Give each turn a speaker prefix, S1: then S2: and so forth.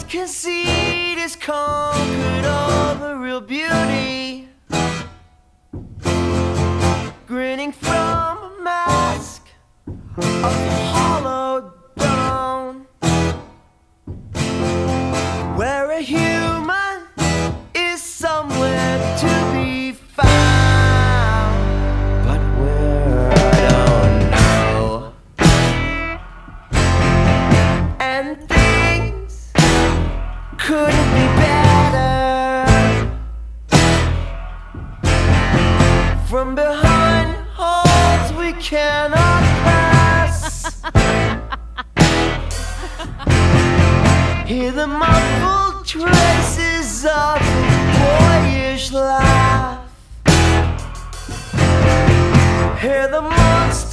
S1: Conceit is conquered over real beauty, grinning from a mask of hollowed bone, where a human is somewhere to be found, but where I don't know. And things couldn't be better. From behind halls we cannot pass, hear the muffled traces of a boyish laugh, hear the monster